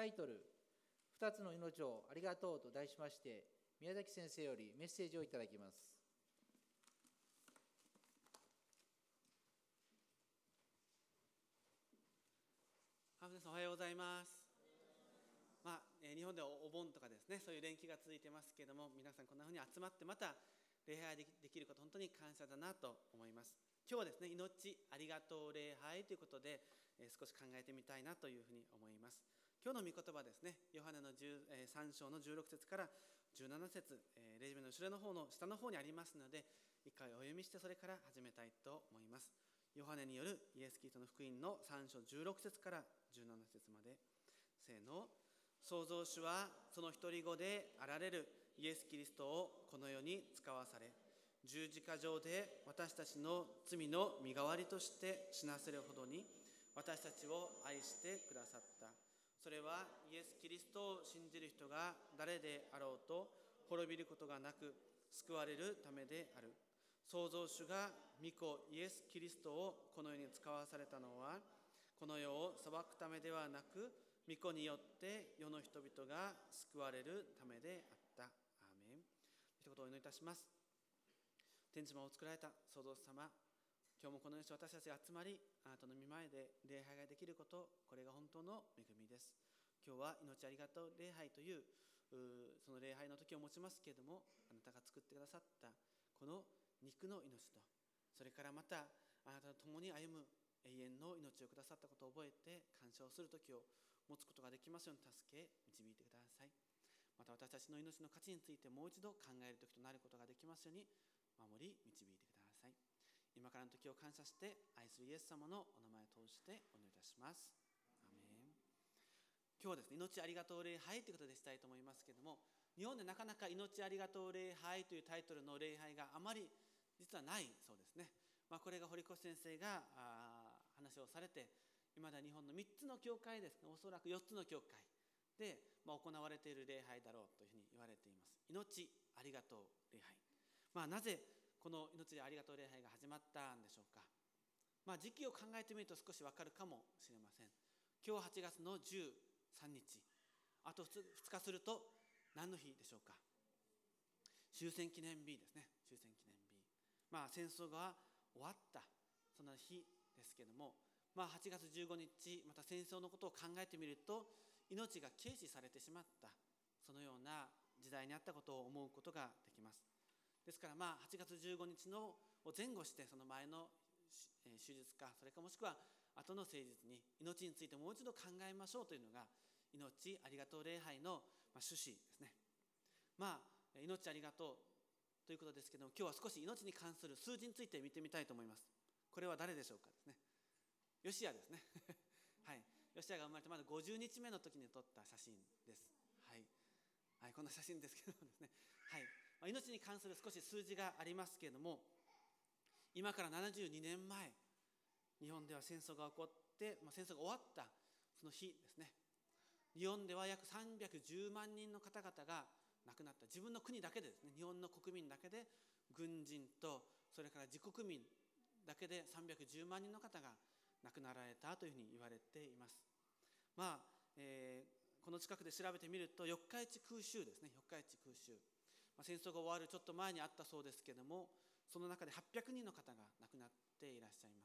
タイトル、2つの命をありがとうと題しまして、宮崎先生よりメッセージをいただきます。 皆さんおはようございます。日本ではお盆とかですね、そういう連休が続いてますけれども、皆さんこんなふうに集まってまた礼拝できること、本当に感謝だなと思います。今日はですね、命ありがとう礼拝ということで、少し考えてみたいなというふうに思います。今日の御言葉はですね、ヨハネの3章の16節から17節、レジュメの後ろの方の下の方にありますので、一回お読みしてそれから始めたいと思います。ヨハネによるイエス・キリストの福音の3章16節から17節まで。せーの。創造主はその独り子であられるイエス・キリストをこの世に使わされ、十字架上で私たちの罪の身代わりとして死なせるほどに私たちを愛してくださった。それはイエス・キリストを信じる人が誰であろうと滅びることがなく救われるためである。創造主が御子イエス・キリストをこの世に使わされたのは、この世を裁くためではなく、御子によって世の人々が救われるためであった。アーメン。一言お祈りいたします。天地間を作られた創造主様、今日もこのように私たちが集まり、あなたの御前で礼拝ができること、これが本当の恵みです。今日は命ありがとう礼拝というその礼拝の時を持ちますけれども、あなたが作ってくださったこの肉の命と、それからまたあなたと共に歩む永遠の命をくださったことを覚えて感謝をする時を持つことができますように助け導いてください。また私たちの命の価値についてもう一度考える時となることができますように守り導いてください。今からの時を感謝して愛するイエス様のお名前を通してお願いいたします。アーメン。今日はですね、命ありがとう礼拝ということでしたいと思いますけれども、日本でなかなか命ありがとう礼拝というタイトルの礼拝があまり実はないそうですね。これが堀越先生が話をされて、今では日本の3つの教会ですね、おそらく4つの教会で行われている礼拝だろうというふうに言われています。命ありがとう礼拝。なぜこの命ありがとう礼拝が始まったんでしょうか。時期を考えてみると少しわかるかもしれません。今日8月の13日、あと2日すると何の日でしょうか。終戦記念日ですね。終戦記念日。戦争が終わったその日ですけども、8月15日また戦争のことを考えてみると、命が軽視されてしまったそのような時代にあったことを思うことができます。ですから8月15日のを前後して、その前の手術か、それかもしくは後の誠実に命についてもう一度考えましょうというのが命ありがとう礼拝の趣旨ですね。命ありがとうということですけども、今日は少し命に関する数字について見てみたいと思います。これは誰でしょうかですね。ヨシアですねはい、ヨシアが生まれてまだ50日目の時に撮った写真です。はい、こんな写真ですけどもですね、命に関する少し数字がありますけれども、今から72年前、日本では戦争が起こって、戦争が終わったその日ですね、日本では約310万人の方々が亡くなった。自分の国だけでですね、日本の国民だけで、軍人とそれから自国民だけで310万人の方が亡くなられたというふうに言われています。この近くで調べてみると、四日市空襲ですね。四日市空襲、戦争が終わるちょっと前にあったそうですけれども、その中で800人の方が亡くなっていらっしゃいます。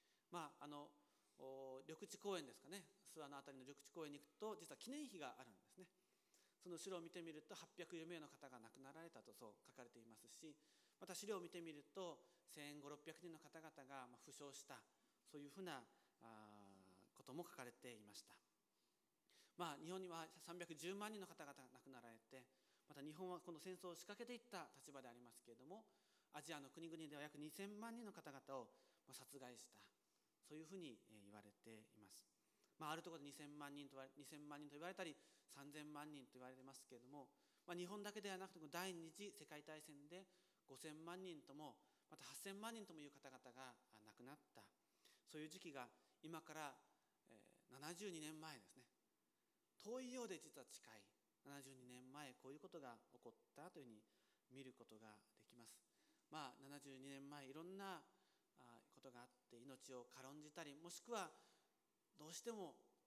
緑地公園ですかね、諏訪のあたりの緑地公園に行くと実は記念碑があるんですね。その後ろを見てみると804名の方が亡くなられたとそう書かれていますし、また資料を見てみると1500、600人の方々が負傷した、そういうふうなことも書かれていました。日本には310万人の方々が亡くなられて、また日本はこの戦争を仕掛けていった立場でありますけれども、アジアの国々では約2000万人の方々を殺害した、そういうふうに言われています。あるところで2000万人と言われたり3000万人と言われてますけれども、日本だけではなくて第二次世界大戦で5000万人ともまた8000万人ともいう方々が亡くなった、そういう時期が今から72年前ですね。遠いようで実は近い72年前、こういうことが起こったというふうに見ることができます。72年前いろんなことがあって、命を軽んじたり、もしくはどうしても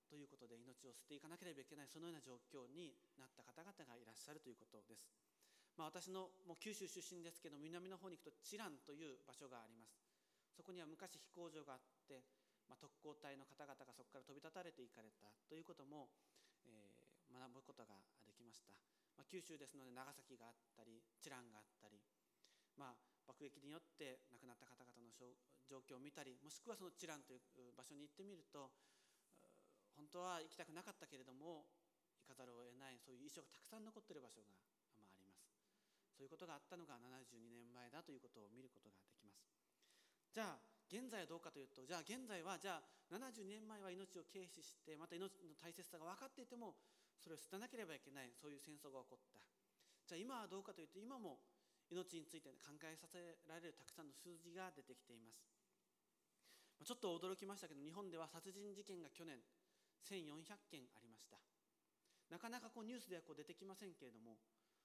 ということで命を捨てていかなければいけない、そのような状況になった方々がいらっしゃるということです。私のもう九州出身ですけど、南の方に行くと知覧という場所があります。そこには昔飛行場があって、特攻隊の方々がそこから飛び立たれていかれたということも、学ぶことができました。九州ですので長崎があったり知覧があったり、爆撃によって亡くなった方々の状況を見たり、もしくはその知覧という場所に行ってみると、本当は行きたくなかったけれども行かざるを得ない、そういう遺書がたくさん残っている場所があります。そういうことがあったのが72年前だということを見ることができます。じゃあ現在はどうかというと、現在は72年前は命を軽視して、また命の大切さが分かっていてもそれを捨てなければいけない、そういう戦争が起こった。じゃあ今はどうかというと、今も命について考えさせられるたくさんの数字が出てきています。ちょっと驚きましたけど、日本では殺人事件が去年1400件ありました。なかなかニュースでは出てきませんけれども、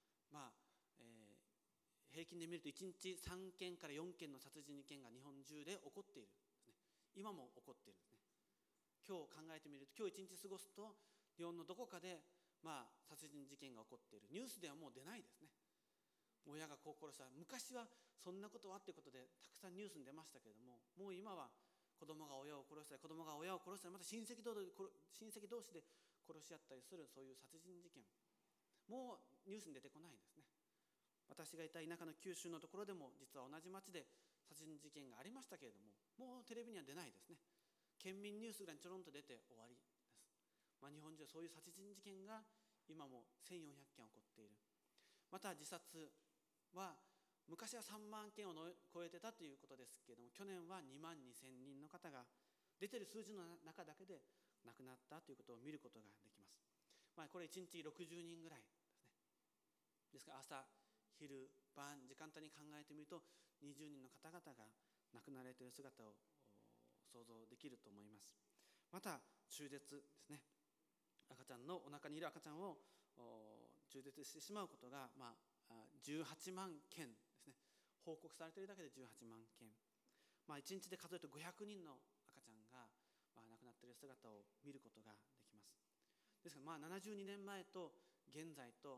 平均で見ると1日3件から4件の殺人事件が日本中で起こっているんですね。今も起こっているんですね。今日考えてみると、今日1日過ごすと日本のどこかで殺人事件が起こっている。ニュースではもう出ないですね。親がこう殺した。昔はそんなことはということでたくさんニュースに出ましたけれども、もう今は子供が親を殺したり、子供が親を殺したり、また親戚同士で殺し合ったりする、そういう殺人事件、もうニュースに出てこないですね。私がいた田舎の九州のところでも実は同じ町で殺人事件がありましたけれども、もうテレビには出ないですね。県民ニュースぐらいにちょろんと出て終わりです。日本中はそういう殺人事件が今も1400件起こっている。また自殺は昔は3万件を超えてたということですけれども、去年は2万2000人の方が出ている数字の中だけで亡くなったということを見ることができます。これ1日60人ぐらいですね。ですから朝昼晩時間帯に考えてみると20人の方々が亡くなられている姿を想像できると思います。また中絶ですね。赤ちゃんのお腹にいる赤ちゃんを中絶してしまうことが、18万件ですね。報告されているだけで18万件、1日で数えると500人の赤ちゃんが亡くなっている姿を見ることができます。ですから72年前と現在と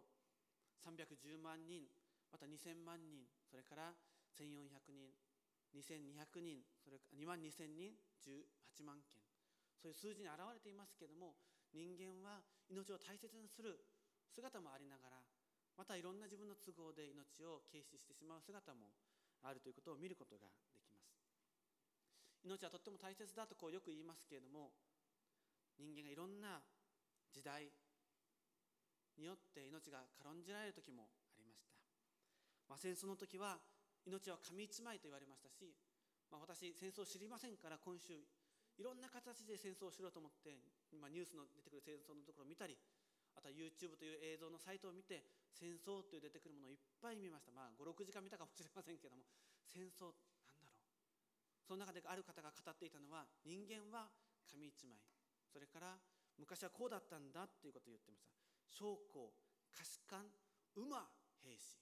310万人、また2000万人、それから1400人、2200人、それから2万2000人、18万件、そういう数字に表れていますけれども、人間は命を大切にする姿もありながら、またいろんな自分の都合で命を軽視してしまう姿もあるということを見ることができます。命はとっても大切だとよく言いますけれども、人間がいろんな時代によって命が軽んじられる時もありました。戦争の時は命は紙一枚と言われましたし、私戦争を知りませんから、今週いろんな形で戦争をしようと思って今ニュースの出てくる戦争のところを見たり、あとは YouTube という映像のサイトを見て戦争という出てくるものをいっぱい見ました。5、6時間見たかもしれませんけども、戦争なんだろう。その中である方が語っていたのは、人間は紙一枚、それから昔はこうだったんだということを言っていました。将校、下士官、馬、兵士、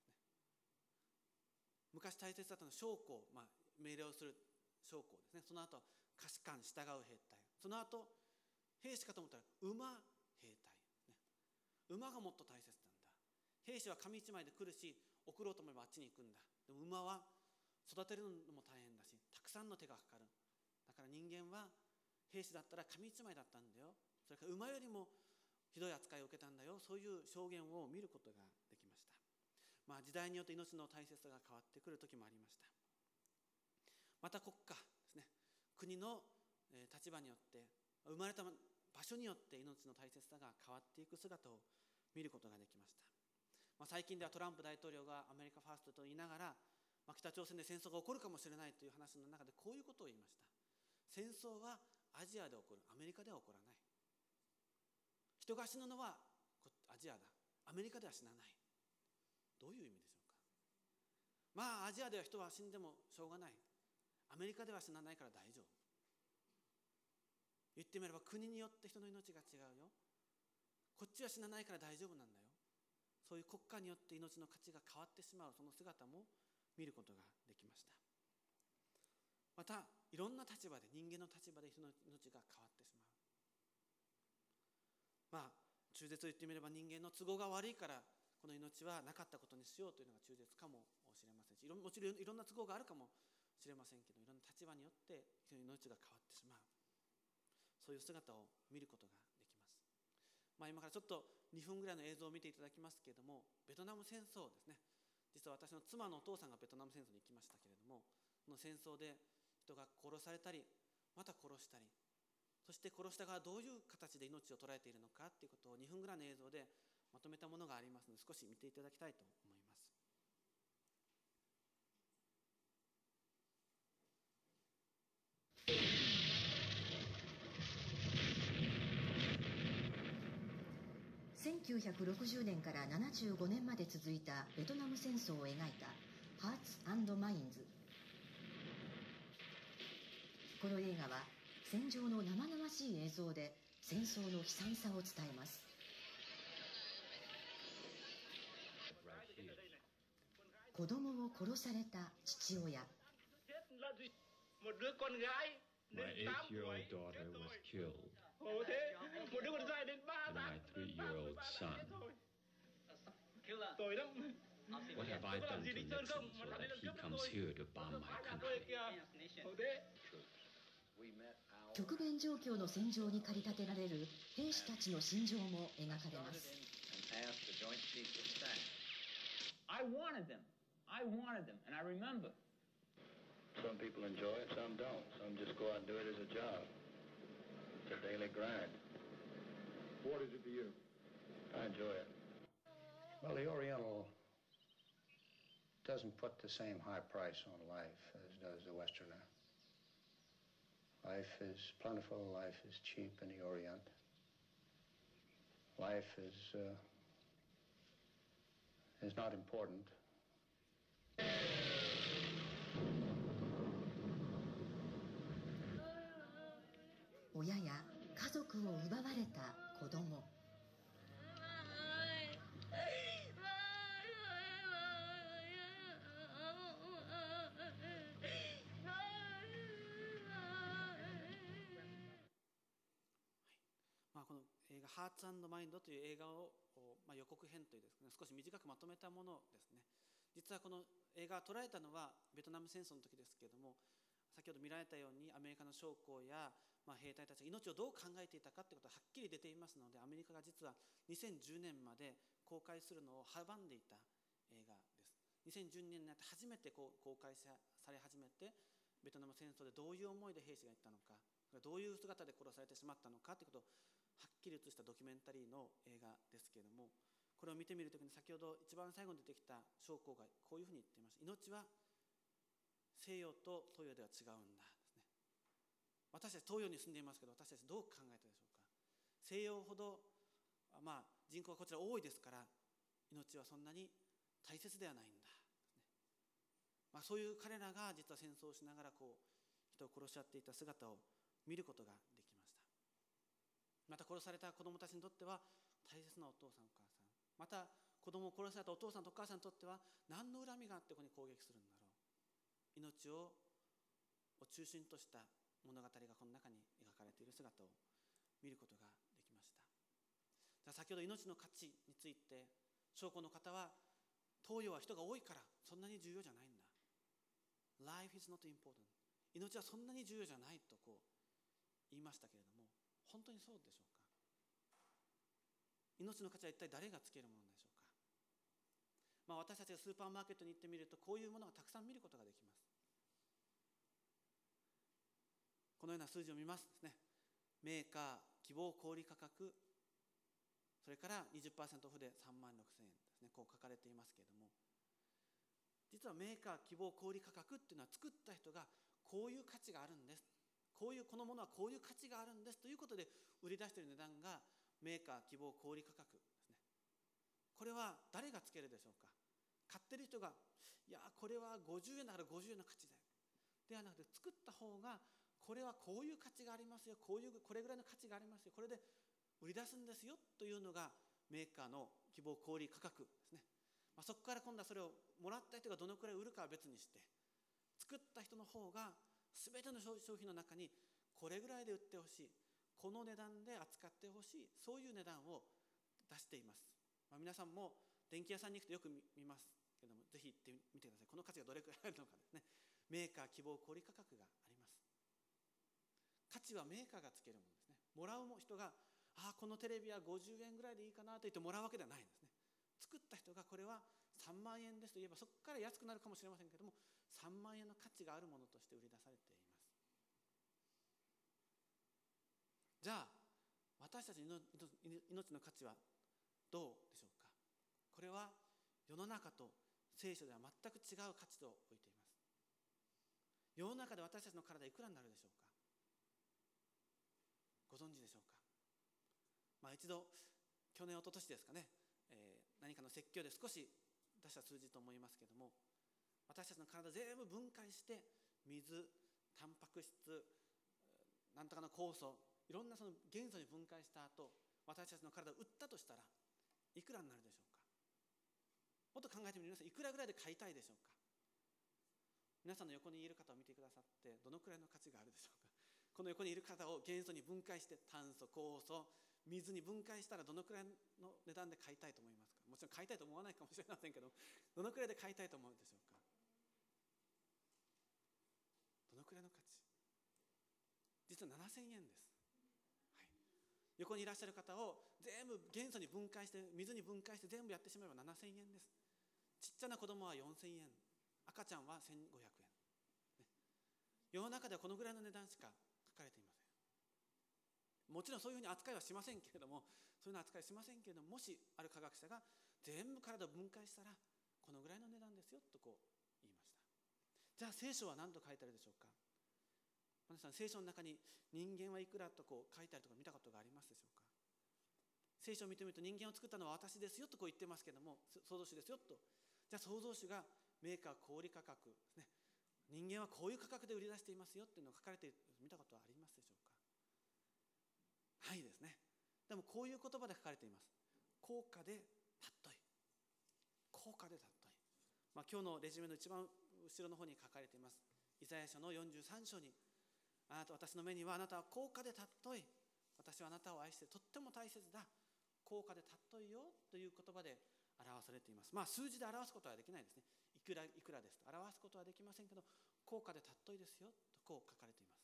昔大切だったのは将校、命令をする将校ですね。その後下士官、従う兵隊、その後兵士かと思ったら馬、兵隊、馬がもっと大切なんだ。兵士は紙一枚で来るし、送ろうと思えばあっちに行くんだ。でも馬は育てるのも大変だし、たくさんの手がかかる。だから人間は兵士だったら紙一枚だったんだよ、それから馬よりもひどい扱いを受けたんだよ、そういう証言を見ることができました。時代によって命の大切さが変わってくる時もありました。また国家ですね、国の立場によって、生まれた場所によって命の大切さが変わっていく姿を見ることができました。最近ではトランプ大統領がアメリカファーストと言いながら、北朝鮮で戦争が起こるかもしれないという話の中でこういうことを言いました。戦争はアジアで起こる、アメリカでは起こらない。人が死ぬのはアジアだ、アメリカでは死なない。どういう意味でしょうか。アジアでは人は死んでもしょうがない、アメリカでは死なないから大丈夫。言ってみれば国によって人の命が違うよ。こっちは死なないから大丈夫なんだよ。そういう国家によって命の価値が変わってしまう、その姿も見ることができました。またいろんな立場で、人間の立場で人の命が変わってしまう。 中絶を言ってみれば人間の都合が悪いからこの命はなかったことにしようというのが中絶かもしれませんし、もちろんいろんな都合があるかもしれませんけど、いろんな立場によって人の命が変わってしまう、そういう姿を見ることができます。今からちょっと2分ぐらいの映像を見ていただきますけれども、ベトナム戦争ですね。実は私の妻のお父さんがベトナム戦争に行きましたけれども、この戦争で人が殺されたりまた殺したり、そして殺した側はどういう形で命を捉えているのかということを2分ぐらいの映像でまとめたものがありますので、少し見ていただきたいと思います。 1960年から75年まで続いたベトナム戦争を描いたハーツ&マインズ。この映画は戦場の生々しい映像で戦争の悲惨さを伝えます。子供を殺された父親。 My 8-year-old daughter was killed, and my 3-year-old son. What have I done to Nixon so that he comes here to bomb my country? 極限状況の戦場に駆り立てられる兵士たちの心情も描かれます。 I wanted them, and I remember. Some people enjoy it, some don't. Some just go out and do it as a job. It's a daily grind. What is it to you? I enjoy it. Well, the Oriental doesn't put the same high price on life as does the Westerner. Life is plentiful, life is cheap in the Orient. Life is not important. 親や家族を奪われた子供。 この映画「ハーツ&マインド」という映画を、予告編というですね、少し短くまとめたものですね。実はこの映画を捉えたのはベトナム戦争の時ですけれども、先ほど見られたようにアメリカの将校や兵隊たちが命をどう考えていたかということがはっきり出ていますので、アメリカが実は2010年まで公開するのを阻んでいた映画です。2012年になって初めて公開され始めて、ベトナム戦争でどういう思いで兵士がいったのか、どういう姿で殺されてしまったのかということをはっきり映したドキュメンタリーの映画ですけれども、これを見てみるときに先ほど一番最後に出てきた将校がこういうふうに言っていました。命は西洋と東洋では違うんだですね。私たち東洋に住んでいますけど、私たちどう考えたでしょうか。西洋ほど、人口がこちら多いですから、命はそんなに大切ではないんだですね。そういう彼らが実は戦争をしながら人を殺し合っていた姿を見ることができました。また殺された子どもたちにとっては大切なお父さんお母さん、また子供を殺されたお父さんとお母さんにとっては何の恨みがあってここに攻撃するんだろう。命を中心とした物語がこの中に描かれている姿を見ることができました。先ほど命の価値について将校の方は、東洋は人が多いからそんなに重要じゃないんだ。 Life is not important。 命はそんなに重要じゃないと言いましたけれども、本当にそうでしょうか。命の価値は一体誰がつけるものでしょうか。私たちがスーパーマーケットに行ってみると、こういうものがたくさん見ることができます。このような数字を見ますですね。メーカー希望小売価格、それから 20% オフで36,000円ですね、書かれていますけれども、実はメーカー希望小売価格っていうのは、作った人がこういう価値があるんです、このものはこういう価値があるんですということで売り出している値段がメーカー希望小売価格ですね。これは誰がつけるでしょうか。買ってる人が、いやこれは50円だから50円の価値だよではなくて、作った方がこれはこういう価値がありますよ、これぐらいの価値がありますよ、これで売り出すんですよというのがメーカーの希望小売価格ですね。そこから今度はそれをもらった人がどのくらい売るかは別にして、作った人の方が全ての商品の中にこれぐらいで売ってほしい、この値段で扱ってほしい、そういう値段を出しています。皆さんも電気屋さんに行くとよく見ますけども、ぜひ行ってみてください。この価値がどれくらいあるのかですね。メーカー希望小売価格があります。価値はメーカーがつけるものですね。もらう人がこのテレビは50円ぐらいでいいかなと言ってもらうわけではないんですね。作った人がこれは3万円ですと言えば、そこから安くなるかもしれませんけれども、3万円の価値があるものとして売り出されています。じゃあ私たちの命の価値はどうでしょうか。これは世の中と聖書では全く違う価値を置いています。世の中で私たちの体いくらになるでしょうか。ご存知でしょうか。一度去年一昨年ですかね、何かの説教で少し出した数字と思いますけれども、私たちの体全部分解して水、タンパク質、なんとかの酵素、いろんなその元素に分解した後、私たちの体を売ったとしたらいくらになるでしょうか。もっと考えてみて皆さん、いくらぐらいで買いたいでしょうか。皆さんの横にいる方を見てくださって、どのくらいの価値があるでしょうか。この横にいる方を元素に分解して、炭素、酵素、水に分解したらどのくらいの値段で買いたいと思いますか。もちろん買いたいと思わないかもしれませんけど、どのくらいで買いたいと思うでしょうか。どのくらいの価値。実は7000円です。横にいらっしゃる方を全部元素に分解して、水に分解して全部やってしまえば7000円です。ちっちゃな子供は4000円、赤ちゃんは1500円、世の中ではこのぐらいの値段しか書かれていません。もちろんそういうふうに扱いはしませんけれども、そういうの扱いしませんけれども、もしある科学者が全部体を分解したらこのぐらいの値段ですよと言いました。じゃあ聖書は何と書いてあるでしょうか。皆さん、聖書の中に人間はいくらと書いてあるとか見たことがありますでしょうか。聖書を見てみると、人間を作ったのは私ですよと言ってますけれども、創造主ですよと。じゃあ創造主がメーカー小売価格ですね、人間はこういう価格で売り出していますよっていうのが書かれている、見たことはありますでしょうか。ないですね。でもこういう言葉で書かれています。高価で尊い。高価で尊い。今日のレジュメの一番後ろの方に書かれています。イザヤ書の43章に、私の目にはあなたは高価で尊い。私はあなたを愛してとっても大切だ。高価で尊いよという言葉で表されています。数字で表すことはできないですね。いくらですと表すことはできませんけど、高価で尊いですよと書かれています。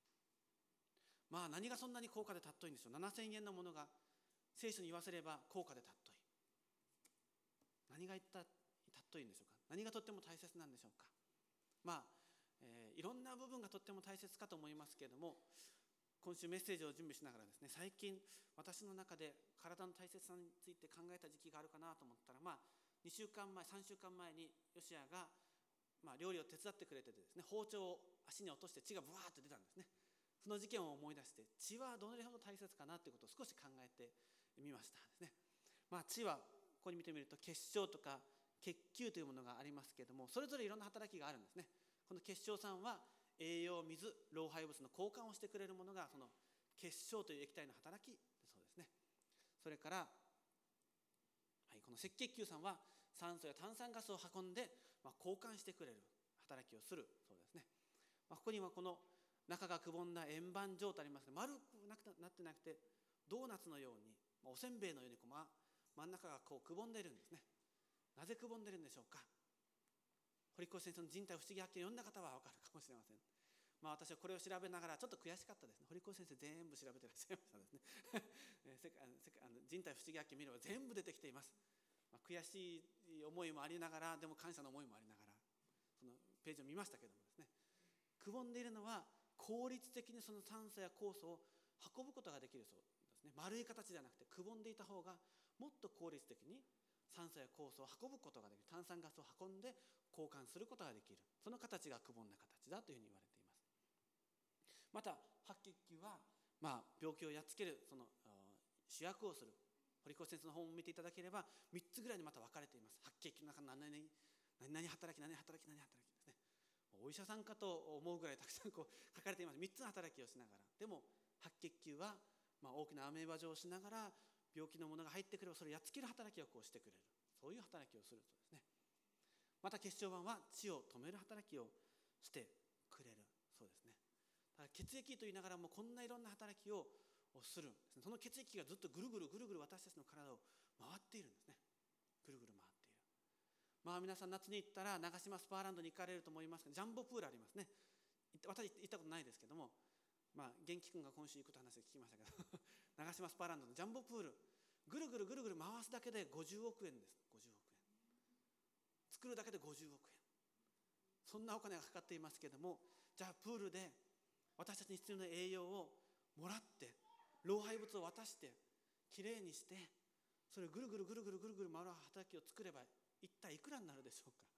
何がそんなに高価で尊いんでしょう。7000円のものが聖書に言わせれば高価で尊い。何が尊いんでしょうか。何がとっても大切なんでしょうか。いろんな部分がとっても大切かと思いますけれども、今週メッセージを準備しながらですね、最近私の中で体の大切さについて考えた時期があるかなと思ったら、2週間前3週間前にヨシアが料理を手伝ってくれててですね、包丁を足に落として血がブワーッと出たんですね。その事件を思い出して、血はどれほど大切かなということを少し考えてみましたですね。血はここに見てみると血小とか血球というものがありますけれども、それぞれいろんな働きがあるんですね。この血小酸は栄養、水、老廃物の交換をしてくれるものがその血小という液体の働きそうですね。それから、この赤血球酸は酸素や炭酸ガスを運んで、交換してくれる働きをするそうですね。ここにはこの中がくぼんだ円盤状とありますね。丸くなってなくてドーナツのように、おせんべいのように真ん中がくぼんでいるんですね。なぜくぼんでいるんでしょうか。堀越先生の人体不思議発見を読んだ方は分かるかもしれません。私はこれを調べながらちょっと悔しかったですね。堀越先生全部調べてらっしゃいましたですね人体不思議発見見れば全部出てきています。悔しい思いもありながら、でも感謝の思いもありながらそのページを見ましたけどもですね、くぼんでいるのは効率的にその酸素や酵素を運ぶことができるそうですね。丸い形じゃなくてくぼんでいた方がもっと効率的に酸素や酵素を運ぶことができる、炭酸ガスを運んで交換することができる、その形がくぼんだ形だというふうに言われています。また白血球は、病気をやっつけるその主役をする、堀越先生の本を見ていただければ3つぐらいにまた分かれています。白血球の中の何々働きですね。お医者さんかと思うぐらいたくさん書かれています。3つの働きをしながら、でも白血球は大きなアメーバ状をしながら病気のものが入ってくればそれをやっつける働きをしてくれる、そういう働きをするそうですね。また血小板は血を止める働きをしてくれるそうですね。だから血液と言いながらもこんないろんな働きををするんですね。その血液がずっとぐるぐるぐるぐる私たちの体を回っているんですね。ぐるぐる回っている。皆さん夏に行ったら長島スパーランドに行かれると思いますが、ジャンボプールありますね。私行ったことないですけども、元気君が今週行くと話を聞きましたけど長島スパーランドのジャンボプール、ぐるぐるぐるぐる回すだけで50億円です。50億円作るだけで50億円、そんなお金がかかっていますけれども、じゃあプールで私たちに必要な栄養をもらって、老廃物を渡してきれいにして、それをぐるぐるぐるぐるぐるぐる回る働きを作れば一体いくらになるでしょうか。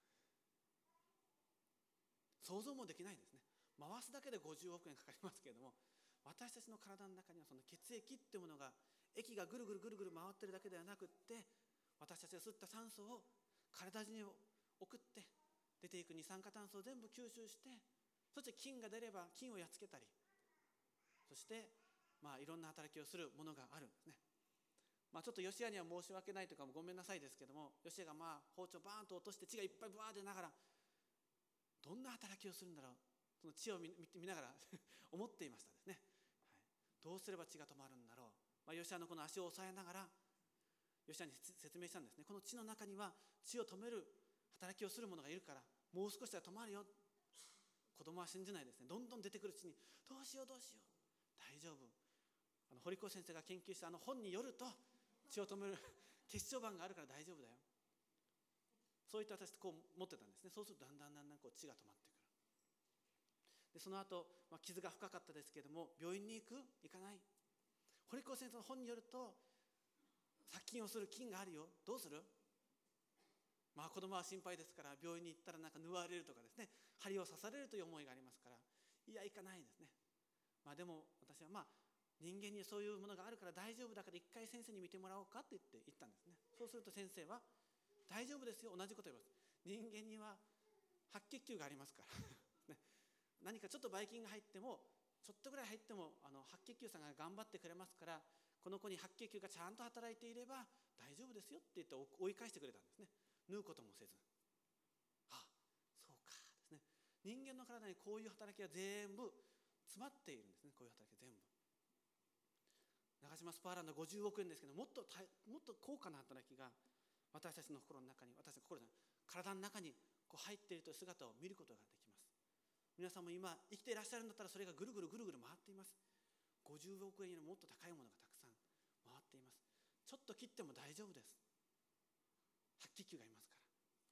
想像もできないですね。回すだけで50億円かかりますけれども、私たちの体の中にはその血液っていうものが、液がぐるぐるぐるぐる回ってるだけではなくって、私たちが吸った酸素を体中に送って、出ていく二酸化炭素を全部吸収して、そして菌が出れば菌をやっつけたり、そしていろんな働きをするものがあるんですね。ちょっとヨシアには申し訳ないというかごめんなさいですけども、ヨシアが包丁バーンと落として血がいっぱいブワー出ながら、どんな働きをするんだろう、その血を見ながら思っていましたですね。どうすれば血が止まるんだろう。ヨシアのこの足を押さえながらヨシアに説明したんですね。この血の中には血を止める働きをする者がいるから、もう少しで止まるよ。子供は信じないですね。どんどん出てくる血にどうしようどうしよう、大丈夫、堀越先生が研究した本によると、血を止める血小板があるから大丈夫だよ。そういった私こう持ってたんですね。そうするとだんだんこう血が止まってくる。でその後、傷が深かったですけれども、病院に行かない。堀越先生の本によると、殺菌をする菌があるよ、どうする。子供は心配ですから、病院に行ったら縫われるとかですね、針を刺されるという思いがありますから、いや行かないですね。でも私は人間にそういうものがあるから大丈夫だから、一回先生に見てもらおうかって言ったんですね。そうすると先生は大丈夫ですよ、同じこと言います。人間には白血球がありますからね、何かちょっとばい菌が入っても、ちょっとぐらい入っても白血球さんが頑張ってくれますから、この子に白血球がちゃんと働いていれば大丈夫ですよって言って追い返してくれたんですね。縫うこともせず、そうかですね。人間の体にこういう働きが全部詰まっているんですね。こういう働きが全部。長島スパーランド50億円ですけど、もっと高価な働きが私たちの心の中に、体の中にこう入っているという姿を見ることができます。皆さんも今生きていらっしゃるんだったら、それがぐるぐるぐるぐる回っています。50億円よりもっと高いものがたくさん回っています。ちょっと切っても大丈夫です。白血球がいますから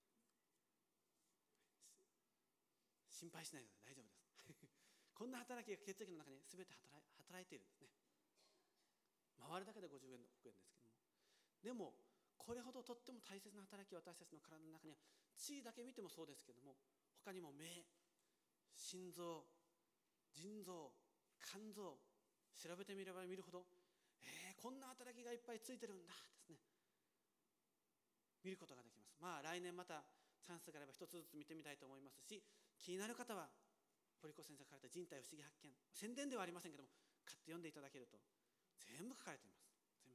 心配しないので大丈夫ですこんな働きが血液の中に全て働いているんですね。回るだけで50億円ですけども、でもこれほどとっても大切な働き、私たちの体の中には、血だけ見てもそうですけども、他にも目、心臓、腎臓、肝臓、調べてみれば見るほど、こんな働きがいっぱいついてるんだですね、見ることができます。来年またチャンスがあれば一つずつ見てみたいと思いますし、気になる方は堀越先生が書かれた人体不思議発見、宣伝ではありませんけども、買って読んでいただけると全部書かれています。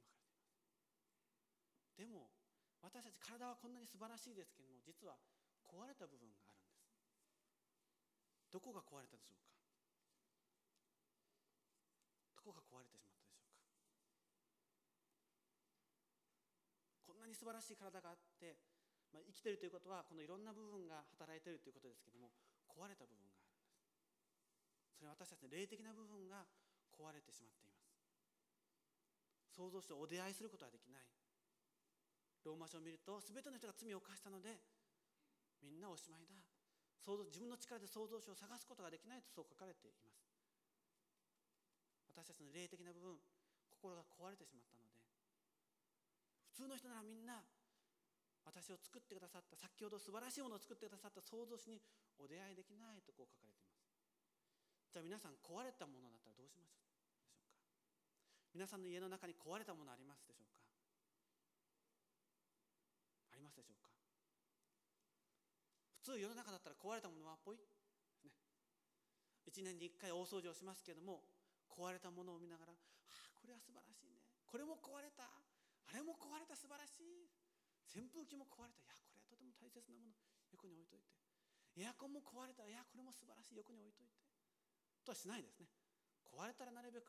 でも私たち体はこんなに素晴らしいですけれども、実は壊れた部分があるんです。どこが壊れたでしょうか。どこが壊れてしまったでしょうか。こんなに素晴らしい体があって、生きているということは、このいろんな部分が働いているということですけれども、壊れた部分があるんです。それは私たちの霊的な部分が壊れてしまっています。想像してお出会いすることはできない。ローマ書を見ると、すべての人が罪を犯したのでみんなおしまいだ、自分の力で創造主を探すことができないと、そう書かれています。私たちの霊的な部分、心が壊れてしまったので、普通の人ならみんな私を作ってくださった、先ほど素晴らしいものを作ってくださった創造主にお出会いできないとこう書かれています。じゃあ皆さん、壊れたものだったらどうしましょうでしょうか。皆さんの家の中に壊れたものありますでしょうか。ありますでしょうか。普通世の中だったら壊れたものはポイですね。1年に1回大掃除をしますけれども、壊れたものを見ながら、これは素晴らしいね、これも壊れた、あれも壊れた、素晴らしい、扇風機も壊れた、これはとても大切なもの、横に置いといて、エアコンも壊れた、これも素晴らしい、横に置いといてとはしないですね。壊れたらなるべく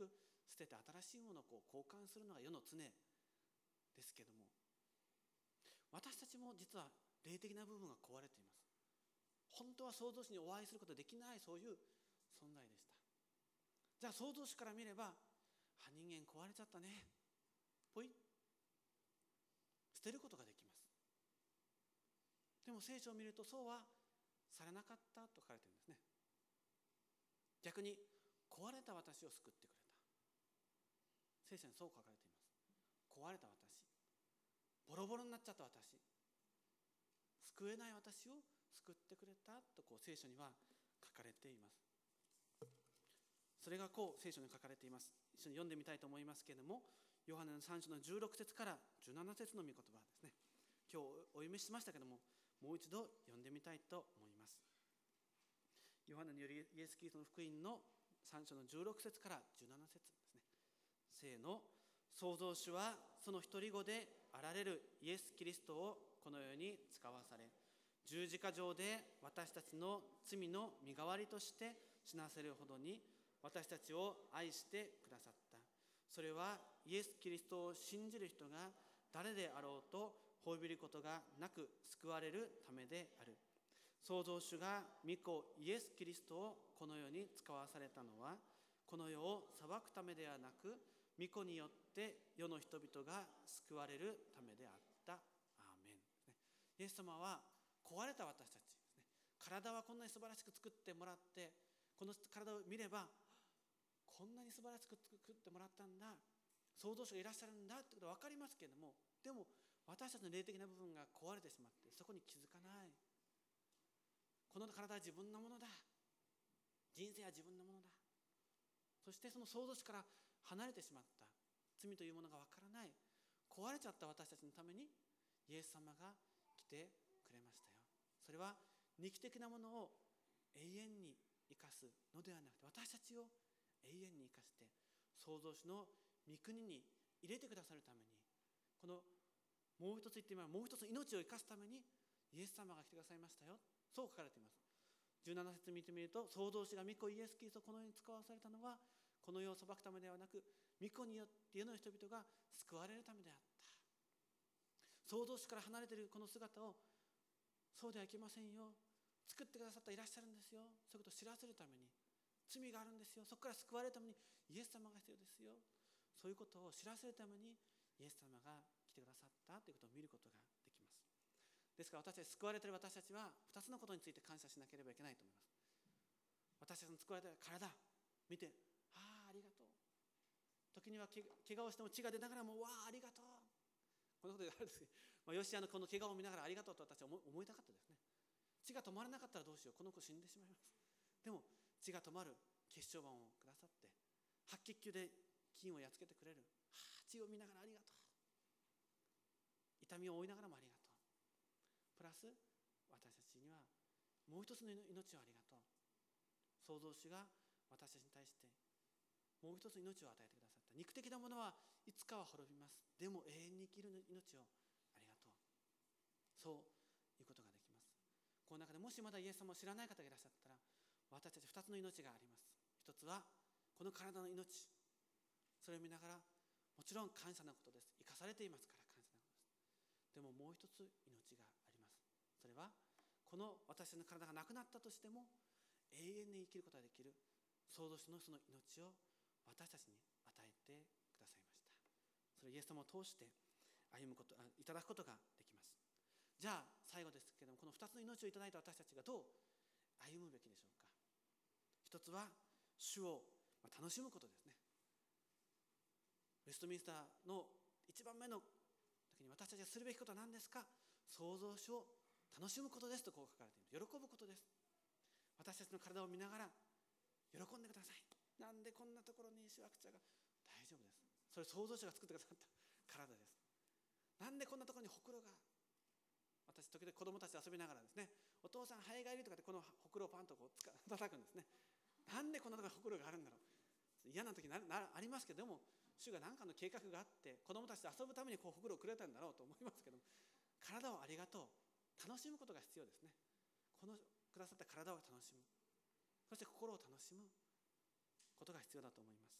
捨てて新しいものを交換するのが世の常ですけども、私たちも実は霊的な部分が壊れています。本当は創造主にお会いすることができない、そういう存在でした。じゃあ創造主から見れば、人間壊れちゃったね、ぽい、捨てることができます。でも聖書を見るとそうはされなかったと書かれているんですね。逆に壊れた私を救ってくれた。聖書にそう書かれています。壊れた私、ボロボロになっちゃった私、救えない私を救ってくれたと聖書には書かれています。それが聖書に書かれています。一緒に読んでみたいと思いますけれども、ヨハネの3章の16節から17節の御言葉ですね。今日お読みしましたけれども、もう一度読んでみたいと思います。ヨハネによるイエス・キリストの福音の3章の16節から17節ですね。せーの。創造主はその一人子であられるイエス・キリストをこの世に使わされ、十字架上で私たちの罪の身代わりとして死なせるほどに私たちを愛してくださった。それはイエス・キリストを信じる人が誰であろうと滅びることがなく救われるためである。創造主が御子イエス・キリストをこの世に使わされたのは、この世を裁くためではなく、御子によって世の人々が救われるためであった。アーメン。イエス様は壊れた私たちですね。体はこんなに素晴らしく作ってもらって、この体を見ればこんなに素晴らしく作ってもらったんだ、創造主がいらっしゃるんだってことは分かりますけれども、でも私たちの霊的な部分が壊れてしまってそこに気づかない。この体は自分のものだ、人生は自分のものだ、そしてその創造主から離れてしまった罪というものが分からない、壊れちゃった私たちのためにイエス様が来てくれましたよ。それは肉的なものを永遠に生かすのではなくて、私たちを永遠に生かして創造主の御国に入れてくださるために、このもう一つ言ってみれば、もう一つの命を生かすためにイエス様が来てくださいましたよ、そう書かれています。17節見てみると、創造主が御子イエス・キリストをこの世に使わされたのは、この世を裁くためではなく、御子によって世の人々が救われるためであった。創造主から離れているこの姿を、そうではいけませんよ、作ってくださったいらっしゃるんですよ、そういうことを知らせるために、罪があるんですよ、そこから救われるためにイエス様が必要ですよ、そういうことを知らせるためにイエス様が来てくださったということを見ることができます。ですから私たち、救われている私たちは2つのことについて感謝しなければいけないと思います。私たちの救われた体見て、ありがとう。時には怪我をしても血が出ながらも、ありがとう。こんなことであるんですけど、ヨシアのこの怪我を見ながらありがとうと私は思いたかったですね。血が止まらなかったらどうしよう、この子死んでしまいます。でも血が止まる血小板をくださって、白血球で菌をやっつけてくれる、血を見ながらありがとう。痛みを負いながらもありがとう。プラス私たちにはもう一つの命をありがとう。創造主が私たちに対してもう一つの命を与えてくださった。肉的なものはいつかは滅びます。でも永遠に生きる命をありがとう。そういうことができます。この中でもしまだイエス様を知らない方がいらっしゃったら、私たち2つの命があります。一つはこの体の命、それを見ながらもちろん感謝なことです。生かされていますから感謝なことです。でももう一つ命があります。それはこの私の体がなくなったとしても永遠に生きることができる創造主のその命を私たちに与えてくださいました。それをイエス様を通して歩むこといただくことができます。じゃあ最後ですけれども、この2つの命をいただいた私たちがどう歩むべきでしょうか。一つは主を楽しむことですね。ウェストミンスターの一番目の時に私たちがするべきことは何ですか。創造主を楽しむことですとこう書かれています。喜ぶことです。私たちの体を見ながら喜んでください。なんでこんなところにしわくちゃが、大丈夫です。それ創造主が作ってくださった体です。なんでこんなところにほくろが、私時々子供たちと遊びながらですね、お父さんハエがいるとかってこのほくろをパンと叩くんですね。なんでこんなところにほくろがあるんだろう、嫌な時ありますけども、主が何かの計画があって子供たちと遊ぶためにほくろをくれたんだろうと思いますけども、体をありがとう、楽しむことが必要ですね。このくださった体を楽しむ、そして心を楽しむことが必要だと思います。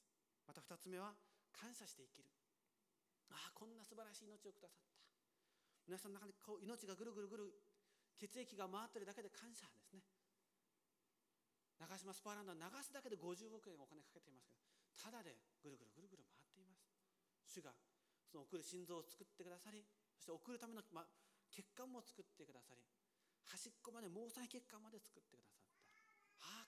また2つ目は感謝して生きる。こんな素晴らしい命をくださった。皆さんの中で命がぐるぐるぐる血液が回っているだけで感謝ですね。長島スパーランドは流すだけで50億円お金かけていますけど、ただでぐるぐるぐるぐる回っています。主がその送る心臓を作ってくださり、そして送るための、血管も作ってくださり、端っこまで毛細血管まで作ってくださった。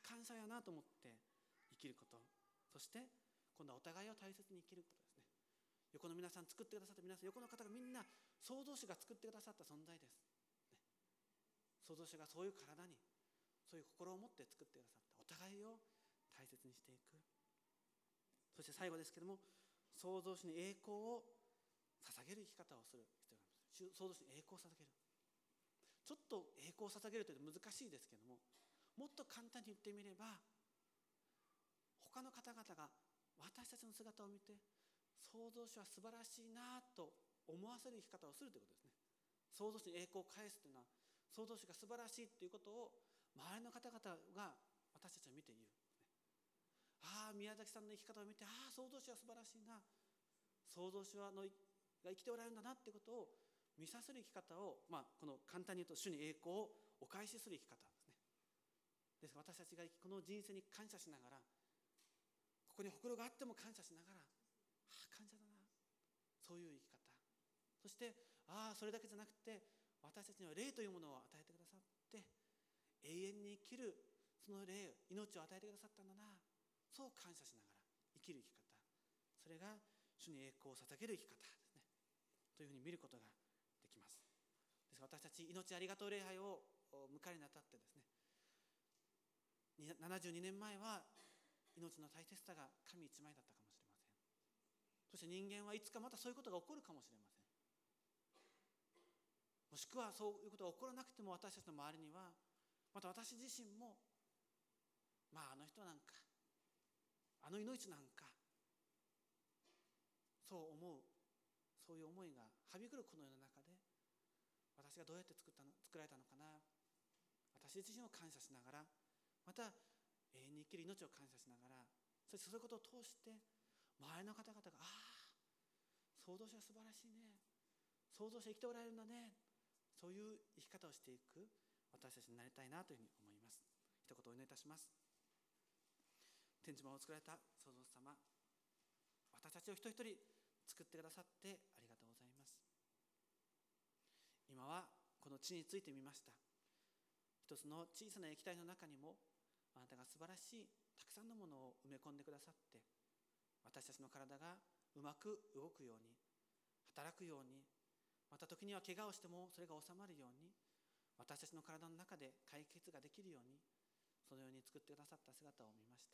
感謝やなと思って生きること、そして今度はお互いを大切に生きることですね。横の皆さん、作ってくださった皆さん、横の方がみんな創造主が作ってくださった存在です、創造主がそういう体にそういう心を持って作ってくださった。お互いを大切にしていく。そして最後ですけども、創造主に栄光を捧げる生き方をする必要があります。創造主に栄光を捧げる、ちょっと栄光を捧げるというと難しいですけども、もっと簡単に言ってみれば、他の方々が私たちの姿を見て創造主は素晴らしいなと思わせる生き方をするということですね。創造主に栄光を返すというのは、創造主が素晴らしいということを周りの方々が私たちを見て言う。宮崎さんの生き方を見て、創造主は素晴らしいな、創造主が生きておられるんだなということを見させる生き方を、この簡単に言うと主に栄光をお返しする生き方ですね。ですから私たちがこの人生に感謝しながら、ここにほくろがあっても感謝しながら、感謝だな、そういう生き方。そしてそれだけじゃなくて、私たちには霊というものを与えてくださって、永遠に生きるその霊、命を与えてくださったんだな、そう感謝しながら生きる生き方、それが主に栄光を捧げる生き方ですね、というふうに見ることができます。ですから私たち命ありがとう礼拝を迎えるにあたってですね、72年前は命の大切さが紙一枚だったかもしれません。そして人間はいつかまたそういうことが起こるかもしれません。もしくはそういうことが起こらなくても、私たちの周りにはまた私自身も、あの人なんか、あの命なんか、そう思う、そういう思いがはびくるこの世の中で、私がどうやって作られたのかな、私自身を感謝しながら、また永遠に生きる命を感謝しながら、そしてそういうことを通して周りの方々が、創造主は素晴らしいね、創造主は生きておられるんだね、そういう生き方をしていく私たちになりたいなというふうに思います。一言お祈りいたします。天地間を作られた創造主様、私たちを一人一人作ってくださってありがとうございます。今はこの地についてみました。一つの小さな液体の中にも、あなたが素晴らしいたくさんのものを埋め込んでくださって、私たちの体がうまく動くように、働くように、また時には怪我をしてもそれが収まるように、私たちの体の中で解決ができるように、そのように作ってくださった姿を見ました。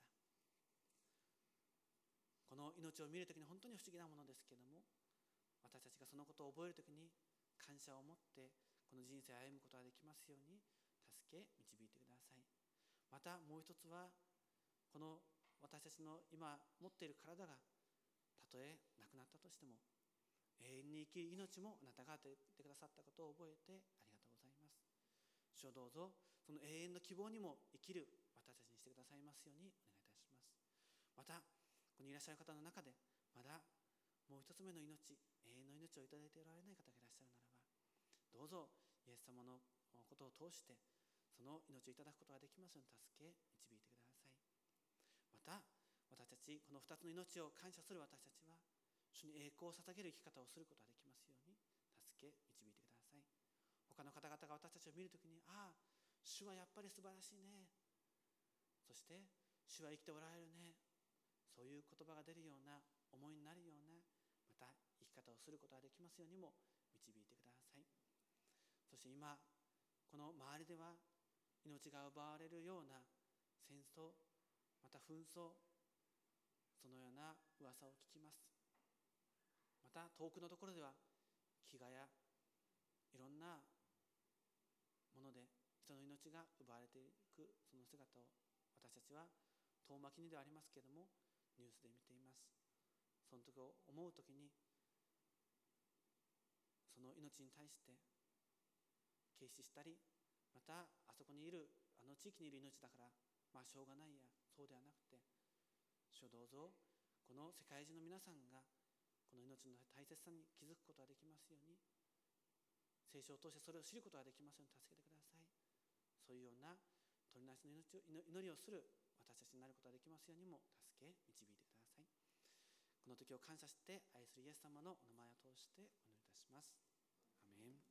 この命を見るときに本当に不思議なものですけれども、私たちがそのことを覚えるときに感謝を持ってこの人生を歩むことができますように助け導いてください。またもう一つは、この私たちの今持っている体がたとえなくなったとしても、永遠に生きる命もあなたが与えてくださったことを覚えてありがとうございます。主をどうぞその永遠の希望にも生きる私たちにしてくださいますようにお願いいたします。またここにいらっしゃる方の中で、まだもう一つ目の命、永遠の命をいただいておられない方がいらっしゃるならば、どうぞイエス様のことを通してその命をいただくことができますように助け導いてください。また私たちこの2つの命を感謝する私たちは、主に栄光を捧げる生き方をすることができますように助け導いてください。他の方々が私たちを見るときに、主はやっぱり素晴らしいね、そして主は生きておられるね、そういう言葉が出るような、思いになるような、また生き方をすることができますようにも導いてください。そして今この周りでは命が奪われるような戦争、また紛争、そのような噂を聞きます。また遠くのところでは飢餓やいろんなもので人の命が奪われていく、その姿を私たちは遠巻きにではありますけれどもニュースで見ています。その時を思うときに、その命に対して軽視したり、またあそこにいるあの地域にいる命だからしょうがないや、そうではなくて、主をどうぞこの世界中の皆さんがこの命の大切さに気づくことができますように、聖書を通してそれを知ることができますように助けてください。そういうような取りなしの祈りをする私たちになることができますようにも助け導いてください。この時を感謝して愛するイエス様のお名前を通してお祈りいたします。アメン。